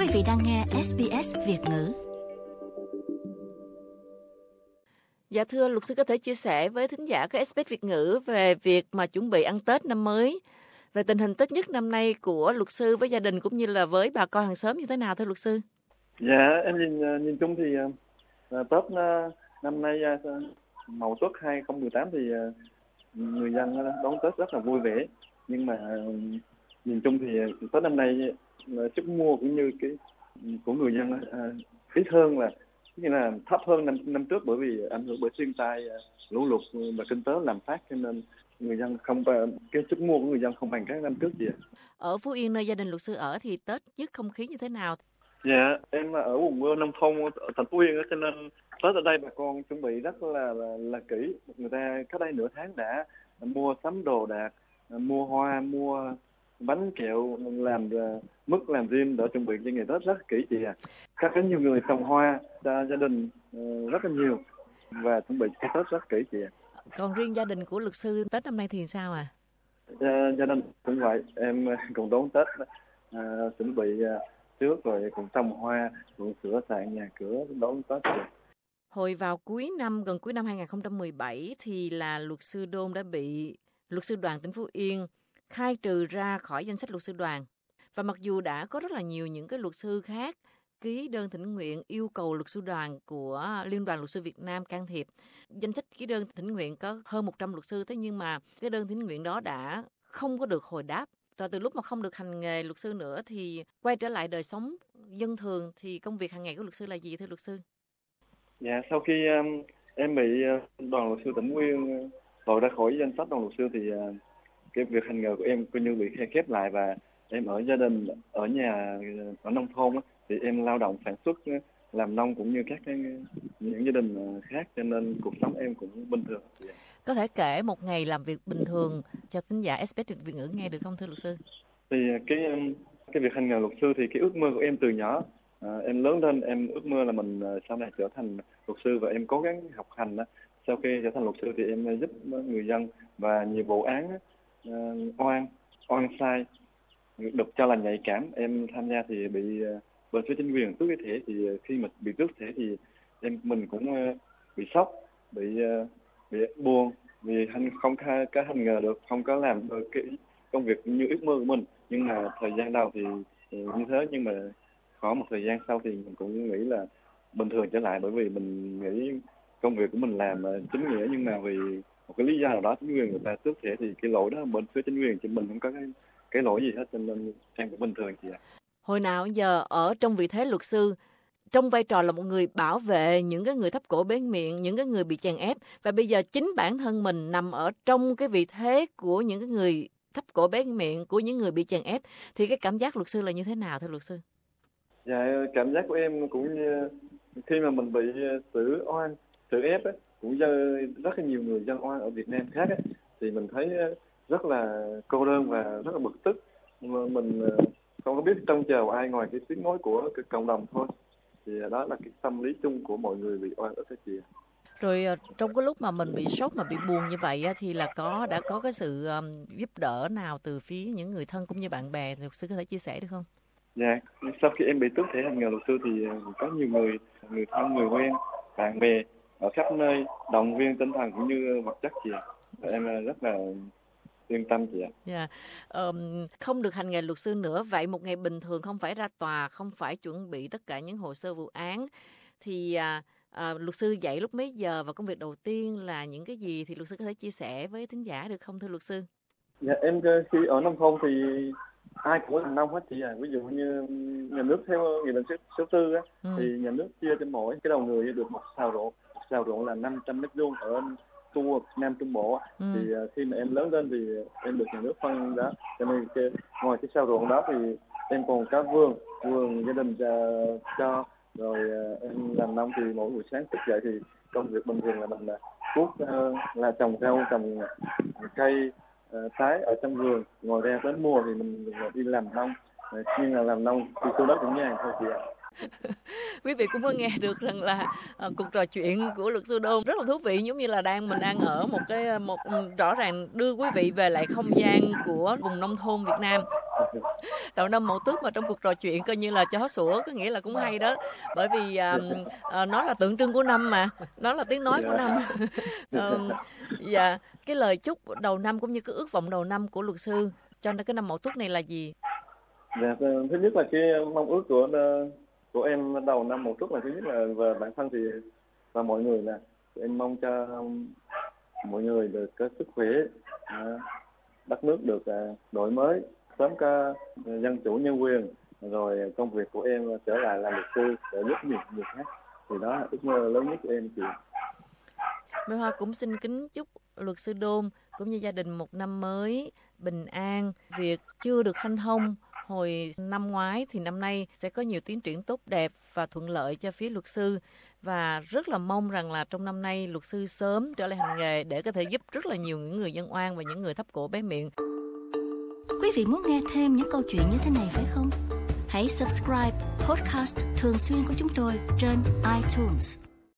vị đang nghe SBS Việt ngữ. Dạ thưa luật sư, có thể chia sẻ với thính giả của SBS Việt ngữ về việc mà chuẩn bị ăn Tết năm mới, về tình hình Tết nhất năm nay của luật sư với gia đình cũng như là với bà con hàng xóm như thế nào thưa luật sư? Dạ, em nhìn chung thì Tết năm nay Mậu Tuất 2018 thì người dân đón Tết rất là vui vẻ. Nhưng mà nhìn chung thì Tết năm nay sức mua cũng như cái của người dân ít hơn, như là thấp hơn năm trước, bởi vì ảnh hưởng bởi thiên tai, lũ lụt và kinh tế lạm phát, cho nên người dân cái sức mua của người dân không bằng các năm trước gì. Ở Phú Yên, nơi gia đình luật sư ở, thì Tết nhất không khí như thế nào? Dạ, em ở vùng nông thôn ở thành Phú Yên, cho nên Tết ở đây bà con chuẩn bị rất là kỹ. Người ta cách đây nửa tháng đã mua sắm đồ đạc, mua hoa, mua bánh kẹo, làm mứt, làm diêm để chuẩn bị cho ngày Tết rất kỹ chị ạ. Có nhiều người trồng hoa cho gia đình rất là nhiều và chuẩn bị cho Tết rất kỹ chị ạ. Còn riêng gia đình của luật sư Tết năm nay thì sao ạ? Gia đình cũng vậy, em cùng đón Tết, chuẩn bị trước rồi cùng trồng hoa, cùng sửa soạn nhà cửa đón Tết. Hồi vào gần cuối năm 2017 thì là luật sư Đôn đã bị luật sư đoàn tỉnh Phú Yên khai trừ ra khỏi danh sách luật sư đoàn. Và mặc dù đã có rất là nhiều những cái luật sư khác ký đơn thỉnh nguyện yêu cầu luật sư đoàn của Liên đoàn Luật sư Việt Nam can thiệp, danh sách ký đơn thỉnh nguyện có hơn 100 luật sư, thế nhưng mà cái đơn thỉnh nguyện đó đã không có được hồi đáp. Và từ lúc mà không được hành nghề luật sư nữa thì quay trở lại đời sống dân thường, thì công việc hàng ngày của luật sư là gì thưa luật sư? Dạ, sau khi em bị đoàn luật sư tỉnh Phú Yên loại ra khỏi danh sách đoàn luật sư thì cái việc hành nghề của em coi như bị khép lại, và em ở gia đình, ở nhà, ở nông thôn thì em lao động sản xuất, làm nông cũng như những gia đình khác, cho nên cuộc sống em cũng bình thường. Có thể kể một ngày làm việc bình thường cho thính giả SBS Việt ngữ nghe được không thưa luật sư? Thì cái việc hành nghề luật sư thì cái ước mơ của em từ nhỏ, em lớn lên em ước mơ là mình sau này trở thành luật sư, và em cố gắng học hành. Sau khi trở thành luật sư thì em giúp người dân, và nhiều vụ án oan sai được cho là nhạy cảm, em tham gia thì bị bên phía chính quyền tước cái thẻ. Thì khi mà bị tước thẻ thì mình cũng bị sốc, bị buồn, vì không có hành nghề được, không có làm được cái công việc như ước mơ của mình. Nhưng mà thời gian đầu thì như thế, nhưng mà khoảng một thời gian sau thì mình cũng nghĩ là bình thường trở lại, bởi vì mình nghĩ công việc của mình làm chính nghĩa, nhưng mà vì một cái lý do nào đó chính quyền người ta tước thẻ thì cái lỗi đó bên phía chính quyền, chứ mình không có cái lỗi gì hết, cho nên em cũng bình thường chị ạ. Hồi nào giờ ở trong vị thế luật sư, trong vai trò là một người bảo vệ những cái người thấp cổ bé miệng, những cái người bị chèn ép, và bây giờ chính bản thân mình nằm ở trong cái vị thế của những cái người thấp cổ bé miệng, của những người bị chèn ép, thì cái cảm giác luật sư là như thế nào thưa luật sư? Dạ, cảm giác của em cũng như khi mà mình bị xử ép cũng như rất là nhiều người dân oan ở Việt Nam khác thì mình thấy rất là cô đơn và rất là bực tức. Mình không có biết trông chờ ai ngoài cái tiếng nói của cái cộng đồng thôi. Thì đó là cái tâm lý chung của mọi người bị oan ức đó chị. Rồi trong cái lúc mà mình bị sốc, mà bị buồn như vậy thì là đã có cái sự giúp đỡ nào từ phía những người thân cũng như bạn bè, luật sư có thể chia sẻ được không? Dạ, sau khi em bị tước thẻ hành nghề luật sư thì có nhiều người thân, người quen, bạn bè ở khắp nơi động viên tinh thần cũng như vật chất chị ạ. Em rất là yên tâm chị ạ. Yeah. Không được hành nghề luật sư nữa, vậy một ngày bình thường không phải ra tòa, không phải chuẩn bị tất cả những hồ sơ vụ án, thì luật sư dậy lúc mấy giờ và công việc đầu tiên là những cái gì, thì luật sư có thể chia sẻ với thính giả được không thưa luật sư? Dạ, em khi ở nông thôn thì ai cũng làm nông hết chị à. Ví dụ như nhà nước theo nghị định số 4 thì nhà nước chia cho mỗi cái đầu người được một sào ruộng. Một sào ruộng là 500 mét vuông ở khu vực Nam Trung Bộ. Thì khi mà em lớn lên thì em được nhà nước phân đó. Cho nên ngoài cái sào ruộng đó thì em còn có vườn gia đình cho. Rồi em làm nông thì mỗi buổi sáng thức dậy thì công việc bình thường là mình cuốc, là trồng rau, trồng cây trái ở trong vườn. Ngoài ra đến mùa thì mình đi làm nông, nhưng là làm nông thì khu đất cũng nhàn thôi chị ạ. Quý vị cũng có nghe được rằng là cuộc trò chuyện của luật sư Đôn rất là thú vị, giống như là mình đang ở một rõ ràng đưa quý vị về lại không gian của vùng nông thôn Việt Nam. đầu năm Mậu Tuất mà trong cuộc trò chuyện coi như là chó sủa, có nghĩa là cũng hay đó, bởi vì nó là tượng trưng của năm mà, nó là tiếng nói của năm. Dạ, cái lời chúc đầu năm cũng như cái ước vọng đầu năm của luật sư cho cái năm Mậu Tuất này là gì? Dạ, thứ nhất là cái mong ước của em đầu năm Mậu Tuất là thứ nhất là về bản thân thì và mọi người nè, em mong cho mọi người được có sức khỏe, đất nước được đổi mới, sớm có dân chủ nhân quyền, rồi công việc của em trở lại làm luật sư để giúp nhiều khác. Thì đó là ước mơ lớn nhất của em chị. Mai Hoa cũng xin kính chúc luật sư Đôn cũng như gia đình một năm mới bình an. Việc chưa được hanh thông hồi năm ngoái thì năm nay sẽ có nhiều tiến triển tốt đẹp và thuận lợi cho phía luật sư. Và rất là mong rằng là trong năm nay luật sư sớm trở lại hành nghề để có thể giúp rất là nhiều những người dân oan và những người thấp cổ bé miệng. Quý vị muốn nghe thêm những câu chuyện như thế này phải không? Hãy subscribe podcast thường xuyên của chúng tôi trên iTunes.